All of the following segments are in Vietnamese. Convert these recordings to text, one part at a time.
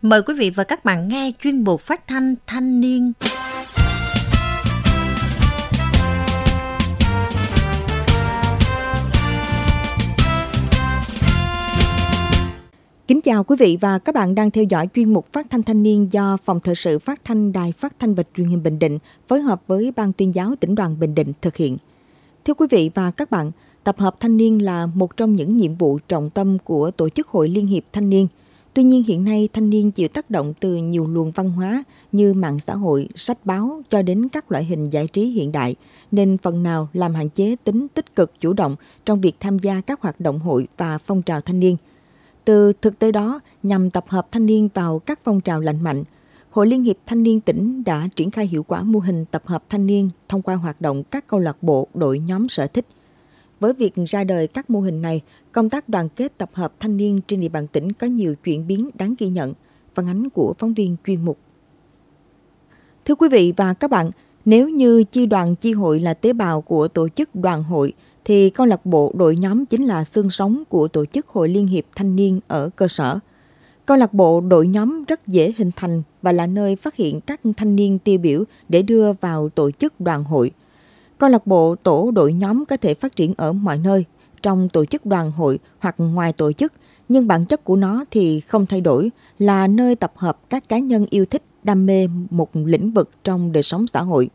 Mời quý vị và các bạn nghe chuyên mục phát thanh thanh niên. Kính chào quý vị và các bạn đang theo dõi chuyên mục phát thanh thanh niên do Phòng Thời sự Phát thanh Đài Phát thanh và Truyền hình Bình Định phối hợp với Ban Tuyên giáo Tỉnh đoàn Bình Định thực hiện. Thưa quý vị và các bạn, tập hợp thanh niên là một trong những nhiệm vụ trọng tâm của Tổ chức Hội Liên hiệp Thanh niên. Tuy nhiên hiện nay thanh niên chịu tác động từ nhiều luồng văn hóa như mạng xã hội, sách báo cho đến các loại hình giải trí hiện đại, nên phần nào làm hạn chế tính tích cực chủ động trong việc tham gia các hoạt động hội và phong trào thanh niên. Từ thực tế đó, nhằm tập hợp thanh niên vào các phong trào lành mạnh, Hội Liên hiệp Thanh niên tỉnh đã triển khai hiệu quả mô hình tập hợp thanh niên thông qua hoạt động các câu lạc bộ, đội nhóm sở thích. Với việc ra đời các mô hình này, công tác đoàn kết tập hợp thanh niên trên địa bàn tỉnh có nhiều chuyển biến đáng ghi nhận. Phản ánh của phóng viên chuyên mục. Thưa quý vị và các bạn, nếu như chi đoàn chi hội là tế bào của tổ chức đoàn hội, thì câu lạc bộ đội nhóm chính là xương sống của tổ chức Hội Liên hiệp Thanh niên ở cơ sở. Câu lạc bộ đội nhóm rất dễ hình thành và là nơi phát hiện các thanh niên tiêu biểu để đưa vào tổ chức đoàn hội. Câu lạc bộ tổ đội nhóm có thể phát triển ở mọi nơi, trong tổ chức đoàn hội hoặc ngoài tổ chức, nhưng bản chất của nó thì không thay đổi, là nơi tập hợp các cá nhân yêu thích, đam mê một lĩnh vực trong đời sống xã hội.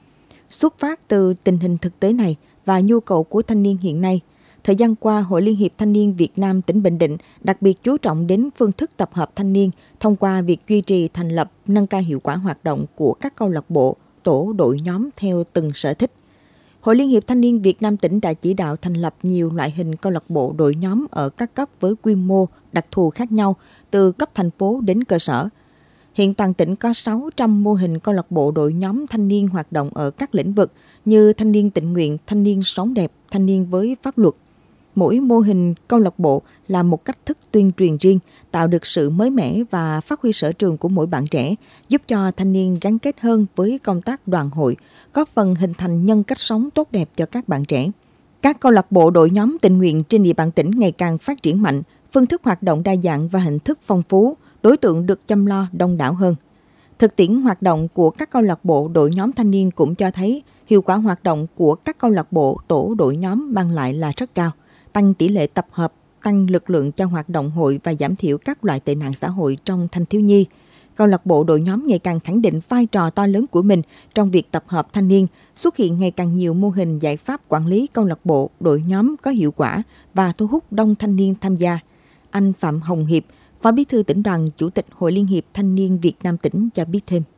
Xuất phát từ tình hình thực tế này và nhu cầu của thanh niên hiện nay, thời gian qua, Hội Liên hiệp Thanh niên Việt Nam tỉnh Bình Định đặc biệt chú trọng đến phương thức tập hợp thanh niên thông qua việc duy trì, thành lập, nâng cao hiệu quả hoạt động của các câu lạc bộ, tổ, đội nhóm theo từng sở thích. Hội Liên hiệp Thanh niên Việt Nam tỉnh đã chỉ đạo thành lập nhiều loại hình câu lạc bộ đội nhóm ở các cấp với quy mô, đặc thù khác nhau, từ cấp thành phố đến cơ sở. Hiện toàn tỉnh có 600 mô hình câu lạc bộ đội nhóm thanh niên hoạt động ở các lĩnh vực như thanh niên tình nguyện, thanh niên sống đẹp, thanh niên với pháp luật. Mỗi mô hình câu lạc bộ là một cách thức tuyên truyền riêng, tạo được sự mới mẻ và phát huy sở trường của mỗi bạn trẻ, giúp cho thanh niên gắn kết hơn với công tác đoàn hội, góp phần hình thành nhân cách sống tốt đẹp cho các bạn trẻ. Các câu lạc bộ đội nhóm tình nguyện trên địa bàn tỉnh ngày càng phát triển mạnh, phương thức hoạt động đa dạng và hình thức phong phú, đối tượng được chăm lo đông đảo hơn. Thực tiễn hoạt động của các câu lạc bộ đội nhóm thanh niên cũng cho thấy hiệu quả hoạt động của các câu lạc bộ tổ đội nhóm mang lại là rất cao, tăng tỷ lệ tập hợp, tăng lực lượng cho hoạt động hội và giảm thiểu các loại tệ nạn xã hội trong thanh thiếu nhi. Câu lạc bộ đội nhóm ngày càng khẳng định vai trò to lớn của mình trong việc tập hợp thanh niên, xuất hiện ngày càng nhiều mô hình giải pháp quản lý câu lạc bộ đội nhóm có hiệu quả và thu hút đông thanh niên tham gia. Anh Phạm Hồng Hiệp, Phó Bí thư Tỉnh đoàn, Chủ tịch Hội Liên hiệp Thanh niên Việt Nam tỉnh cho biết thêm.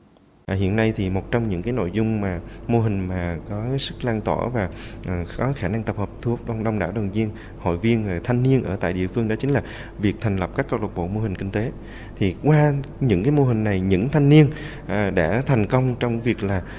Hiện nay thì một trong những cái nội dung mà mô hình mà có sức lan tỏa và có khả năng tập hợp thu hút đông đảo đoàn viên, hội viên, thanh niên ở tại địa phương, đó chính là việc thành lập các câu lạc bộ mô hình kinh tế. Thì qua những cái mô hình này, những thanh niên đã thành công trong việc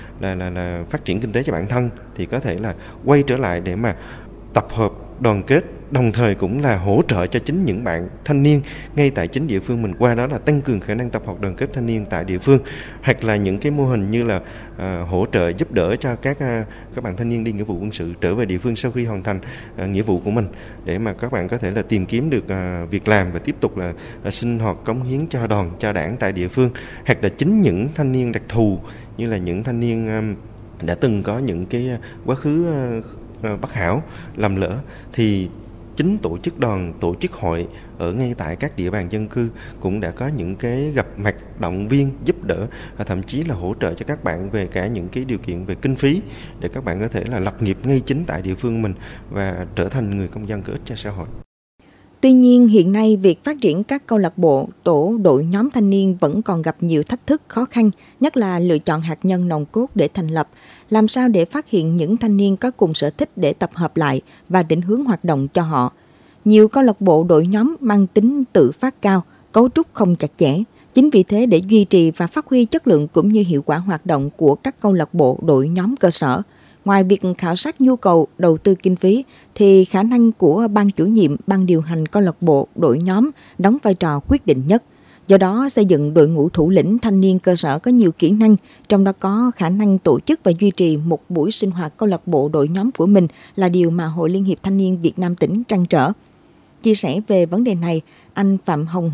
là phát triển kinh tế cho bản thân thì có thể là quay trở lại để mà tập hợp đoàn kết, đồng thời cũng là hỗ trợ cho chính những bạn thanh niên ngay tại chính địa phương mình, qua đó là tăng cường khả năng tập hợp đoàn kết thanh niên tại địa phương, hoặc là những cái mô hình như là hỗ trợ giúp đỡ cho các bạn thanh niên đi nghĩa vụ quân sự trở về địa phương sau khi hoàn thành nghĩa vụ của mình, để mà các bạn có thể là tìm kiếm được việc làm và tiếp tục là sinh hoạt cống hiến cho đoàn, cho đảng tại địa phương, hoặc là chính những thanh niên đặc thù như là những thanh niên đã từng có những cái quá khứ bất hảo, lầm lỡ, thì chính tổ chức đoàn, tổ chức hội ở ngay tại các địa bàn dân cư cũng đã có những cái gặp mặt, động viên, giúp đỡ và thậm chí là hỗ trợ cho các bạn về cả những cái điều kiện về kinh phí để các bạn có thể là lập nghiệp ngay chính tại địa phương mình và trở thành người công dân có ích cho xã hội. Tuy nhiên, hiện nay việc phát triển các câu lạc bộ, tổ, đội nhóm thanh niên vẫn còn gặp nhiều thách thức khó khăn, nhất là lựa chọn hạt nhân nòng cốt để thành lập, làm sao để phát hiện những thanh niên có cùng sở thích để tập hợp lại và định hướng hoạt động cho họ. Nhiều câu lạc bộ đội nhóm mang tính tự phát cao, cấu trúc không chặt chẽ. Chính vì thế, để duy trì và phát huy chất lượng cũng như hiệu quả hoạt động của các câu lạc bộ đội nhóm cơ sở, ngoài việc khảo sát nhu cầu đầu tư kinh phí, thì khả năng của ban chủ nhiệm, ban điều hành câu lạc bộ đội nhóm đóng vai trò quyết định nhất. Do đó, xây dựng đội ngũ thủ lĩnh thanh niên cơ sở có nhiều kỹ năng, trong đó có khả năng tổ chức và duy trì một buổi sinh hoạt câu lạc bộ đội nhóm của mình là điều mà Hội Liên hiệp Thanh niên Việt Nam tỉnh trăn trở. Chia sẻ về vấn đề này, anh Phạm Hồng Hiệp,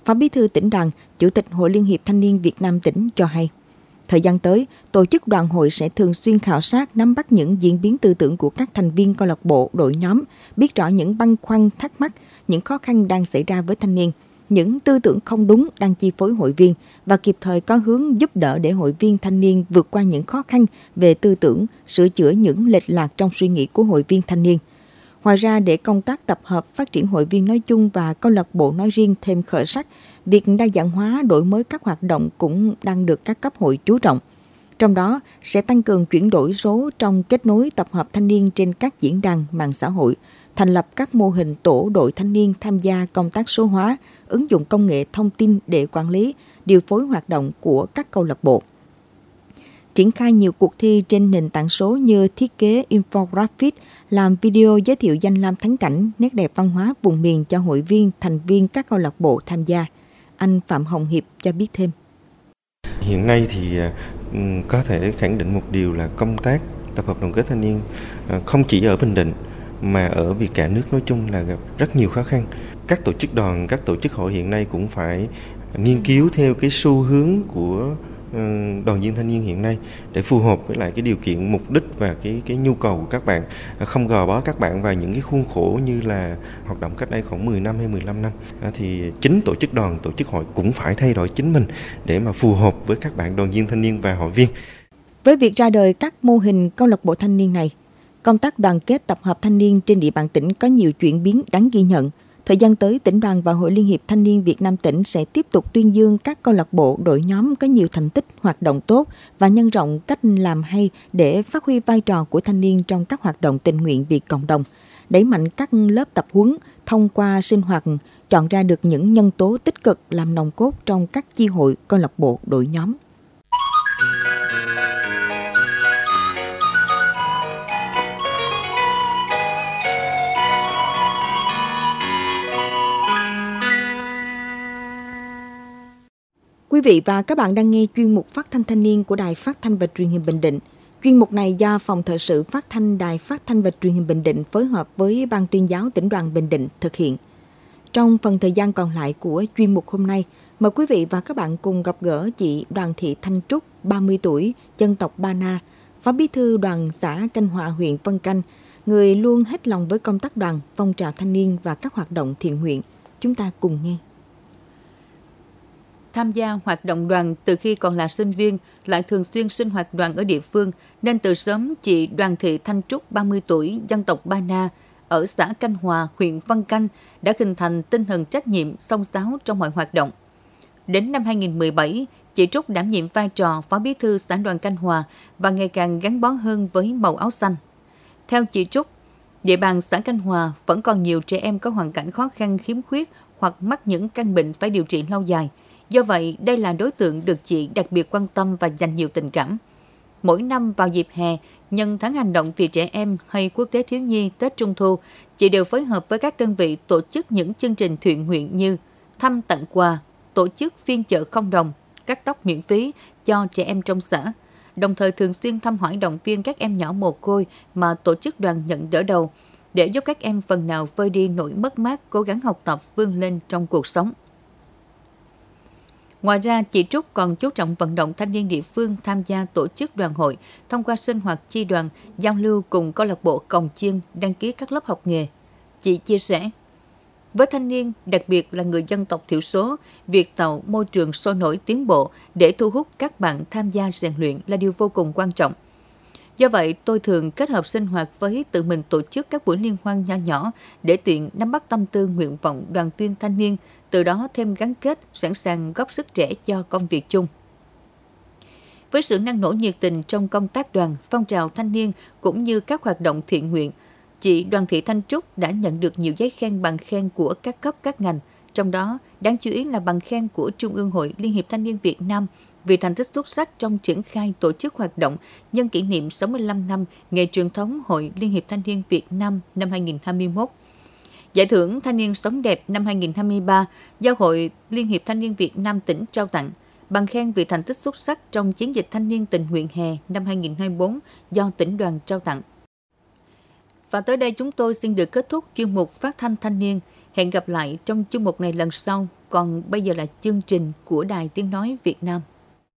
Phó Bí thư Tỉnh đoàn, Chủ tịch Hội Liên hiệp Thanh niên Việt Nam tỉnh cho hay, thời gian tới, tổ chức đoàn hội sẽ thường xuyên khảo sát, nắm bắt những diễn biến tư tưởng của các thành viên câu lạc bộ, đội nhóm, biết rõ những băn khoăn, thắc mắc, những khó khăn đang xảy ra với thanh niên, những tư tưởng không đúng đang chi phối hội viên và kịp thời có hướng giúp đỡ để hội viên thanh niên vượt qua những khó khăn về tư tưởng, sửa chữa những lệch lạc trong suy nghĩ của hội viên thanh niên. Ngoài ra, để công tác tập hợp phát triển hội viên nói chung và câu lạc bộ nói riêng thêm khởi sắc, việc đa dạng hóa đổi mới các hoạt động cũng đang được các cấp hội chú trọng. Trong đó, sẽ tăng cường chuyển đổi số trong kết nối tập hợp thanh niên trên các diễn đàn mạng xã hội, thành lập các mô hình tổ đội thanh niên tham gia công tác số hóa, ứng dụng công nghệ thông tin để quản lý, điều phối hoạt động của các câu lạc bộ. Triển khai nhiều cuộc thi trên nền tảng số như thiết kế infographic, làm video giới thiệu danh lam thắng cảnh, nét đẹp văn hóa vùng miền cho hội viên, thành viên các câu lạc bộ tham gia. Anh Phạm Hồng Hiệp cho biết thêm. Hiện nay thì có thể khẳng định một điều là công tác tập hợp đoàn kết thanh niên không chỉ ở Bình Định mà ở Việt cả nước nói chung là gặp rất nhiều khó khăn. Các tổ chức đoàn, các tổ chức hội hiện nay cũng phải nghiên cứu theo cái xu hướng của đoàn viên thanh niên hiện nay để phù hợp với lại cái điều kiện, mục đích và cái nhu cầu của các bạn, không gò bó các bạn vào những cái khuôn khổ như là hoạt động cách đây khoảng 10 năm hay 15 năm. Thì chính tổ chức đoàn, tổ chức hội cũng phải thay đổi chính mình để mà phù hợp với các bạn đoàn viên thanh niên và hội viên. Với việc ra đời các mô hình câu lạc bộ thanh niên này, công tác đoàn kết tập hợp thanh niên trên địa bàn tỉnh có nhiều chuyển biến đáng ghi nhận. Thời gian tới, Tỉnh đoàn và Hội Liên hiệp Thanh niên Việt Nam tỉnh sẽ tiếp tục tuyên dương các câu lạc bộ, đội nhóm có nhiều thành tích, hoạt động tốt và nhân rộng cách làm hay để phát huy vai trò của thanh niên trong các hoạt động tình nguyện vì cộng đồng, đẩy mạnh các lớp tập huấn, thông qua sinh hoạt, chọn ra được những nhân tố tích cực làm nòng cốt trong các chi hội, câu lạc bộ, đội nhóm. Quý vị và các bạn đang nghe chuyên mục Phát thanh thanh niên của Đài Phát thanh và Truyền hình Bình Định. Chuyên mục này do Phòng Thời sự Phát thanh Đài Phát thanh và Truyền hình Bình Định phối hợp với Ban Tuyên giáo Tỉnh đoàn Bình Định thực hiện. Trong phần thời gian còn lại của chuyên mục hôm nay, mời quý vị và các bạn cùng gặp gỡ chị Đoàn Thị Thanh Trúc, 30 tuổi, dân tộc Ba Na, Phó Bí thư Đoàn xã Canh Hòa, huyện Vân Canh, người luôn hết lòng với công tác đoàn, phong trào thanh niên và các hoạt động thiện nguyện. Chúng ta cùng nghe. Tham gia hoạt động đoàn từ khi còn là sinh viên, lại thường xuyên sinh hoạt đoàn ở địa phương, nên từ sớm chị Đoàn Thị Thanh Trúc, 30 tuổi, dân tộc Ba Na, ở xã Canh Hòa, huyện Vân Canh, đã hình thành tinh thần trách nhiệm xông xáo trong mọi hoạt động. Đến năm 2017, chị Trúc đảm nhiệm vai trò Phó Bí thư xã đoàn Canh Hòa và ngày càng gắn bó hơn với màu áo xanh. Theo chị Trúc, địa bàn xã Canh Hòa vẫn còn nhiều trẻ em có hoàn cảnh khó khăn, khiếm khuyết hoặc mắc những căn bệnh phải điều trị lâu dài. Do vậy, đây là đối tượng được chị đặc biệt quan tâm và dành nhiều tình cảm. Mỗi năm vào dịp hè, nhân tháng hành động vì trẻ em hay Quốc tế thiếu nhi, Tết Trung thu, chị đều phối hợp với các đơn vị tổ chức những chương trình thiện nguyện như thăm tặng quà, tổ chức phiên chợ không đồng, cắt tóc miễn phí cho trẻ em trong xã. Đồng thời thường xuyên thăm hỏi động viên các em nhỏ mồ côi mà tổ chức đoàn nhận đỡ đầu, để giúp các em phần nào vơi đi nỗi mất mát, cố gắng học tập vươn lên trong cuộc sống. Ngoài ra, chị Trúc còn chú trọng vận động thanh niên địa phương tham gia tổ chức đoàn hội thông qua sinh hoạt chi đoàn, giao lưu cùng câu lạc bộ cồng chiêng, đăng ký các lớp học nghề. Chị chia sẻ, với thanh niên, đặc biệt là người dân tộc thiểu số, việc tạo môi trường sôi nổi tiến bộ để thu hút các bạn tham gia rèn luyện là điều vô cùng quan trọng. Do vậy, tôi thường kết hợp sinh hoạt với tự mình tổ chức các buổi liên hoan nho nhỏ để tiện nắm bắt tâm tư nguyện vọng đoàn viên thanh niên, từ đó thêm gắn kết, sẵn sàng góp sức trẻ cho công việc chung. Với sự năng nổ nhiệt tình trong công tác đoàn, phong trào thanh niên cũng như các hoạt động thiện nguyện, chị Đoàn Thị Thanh Trúc đã nhận được nhiều giấy khen, bằng khen của các cấp các ngành, trong đó đáng chú ý là bằng khen của Trung ương Hội Liên hiệp Thanh niên Việt Nam vì thành tích xuất sắc trong triển khai tổ chức hoạt động nhân kỷ niệm 65 năm ngày truyền thống Hội Liên hiệp Thanh niên Việt Nam năm 2021. Giải thưởng Thanh niên sống đẹp năm 2023 do Hội Liên hiệp Thanh niên Việt Nam tỉnh trao tặng, bằng khen vì thành tích xuất sắc trong chiến dịch thanh niên tình nguyện hè năm 2024 do tỉnh đoàn trao tặng. Và tới đây chúng tôi xin được kết thúc chuyên mục Phát thanh thanh niên. Hẹn gặp lại trong chuyên mục này lần sau Còn bây giờ là chương trình của Đài Tiếng Nói Việt Nam.